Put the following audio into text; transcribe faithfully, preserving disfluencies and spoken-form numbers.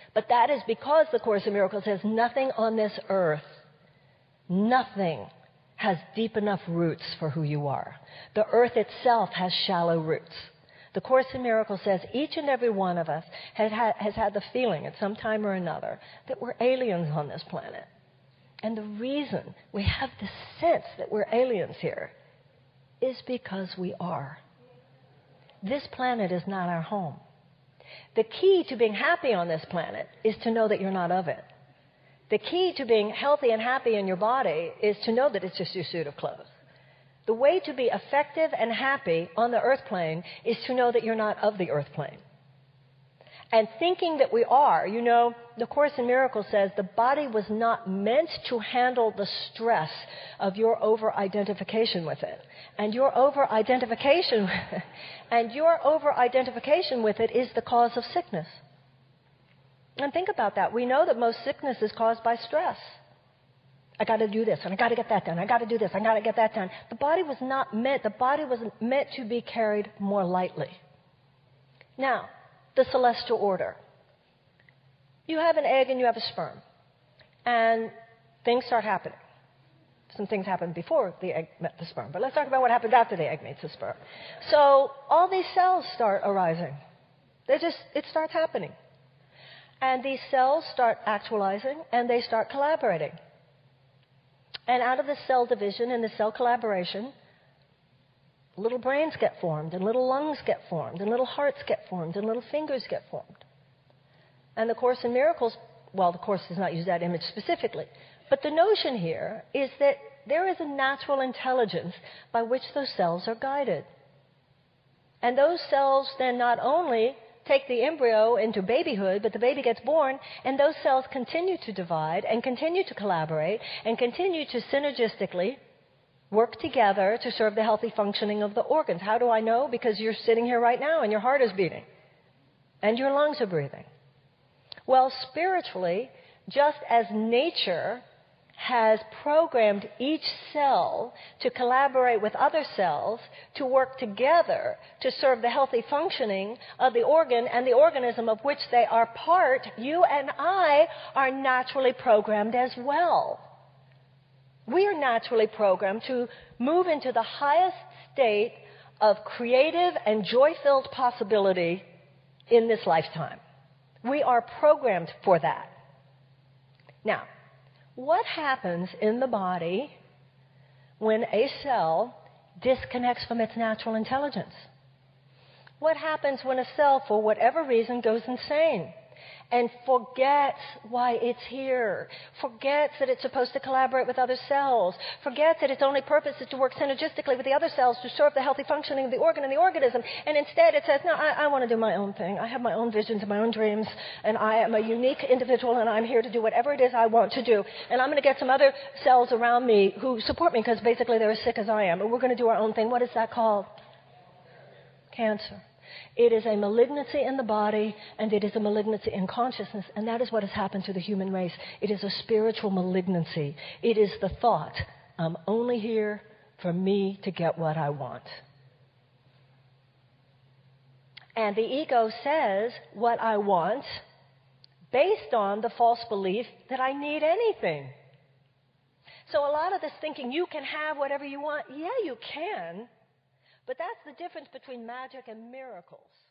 But that is because the Course in Miracles says nothing on this earth, nothing has deep enough roots for who you are. The earth itself has shallow roots. The Course in Miracles says each and every one of us has had, has had the feeling at some time or another that we're aliens on this planet. And the reason we have the sense that we're aliens here is because we are. This planet is not our home. The key to being happy on this planet is to know that you're not of it. The key to being healthy and happy in your body is to know that it's just your suit of clothes. The way to be effective and happy on the earth plane is to know that you're not of the earth plane. And thinking that we are, you know, the Course in Miracles says the body was not meant to handle the stress of your over-identification with it. And your over-identification and your over-identification with it is the cause of sickness. And think about that. We know that most sickness is caused by stress. I got to do this, and I got to get that done. I got to do this, I got to get that done. The body was not meant, the body was meant to be carried more lightly. Now, the celestial order. You have an egg and you have a sperm, and things start happening. Some things happened before the egg met the sperm, but let's talk about what happened after the egg meets the sperm. So all these cells start arising. They just, it starts happening. And these cells start actualizing, and they start collaborating. And out of the cell division and the cell collaboration, little brains get formed, and little lungs get formed, and little hearts get formed, and little fingers get formed. And the Course in Miracles, well, the Course does not use that image specifically, but the notion here is that there is a natural intelligence by which those cells are guided. And those cells then not only take the embryo into babyhood, but the baby gets born, and those cells continue to divide and continue to collaborate and continue to synergistically work together to serve the healthy functioning of the organs. How do I know? Because you're sitting here right now and your heart is beating and your lungs are breathing. Well, spiritually, just as nature has programmed each cell to collaborate with other cells to work together to serve the healthy functioning of the organ and the organism of which they are part, you and I are naturally programmed as well. We are naturally programmed to move into the highest state of creative and joy-filled possibility in this lifetime. We are programmed for that. Now, what happens in the body when a cell disconnects from its natural intelligence? What happens when a cell, for whatever reason, goes insane and forgets why it's here, forgets that it's supposed to collaborate with other cells, forgets that its only purpose is to work synergistically with the other cells to serve the healthy functioning of the organ and the organism, and instead it says, no, I, I want to do my own thing. I have my own visions and my own dreams, and I am a unique individual, and I'm here to do whatever it is I want to do, and I'm going to get some other cells around me who support me because basically they're as sick as I am, and we're going to do our own thing. What is that called? Cancer. It is a malignancy in the body, and it is a malignancy in consciousness, and that is what has happened to the human race. It is a spiritual malignancy. It is the thought, I'm only here for me to get what I want. And the ego says what I want based on the false belief that I need anything. So a lot of this thinking, you can have whatever you want. Yeah, you can. But that's the difference between magic and miracles.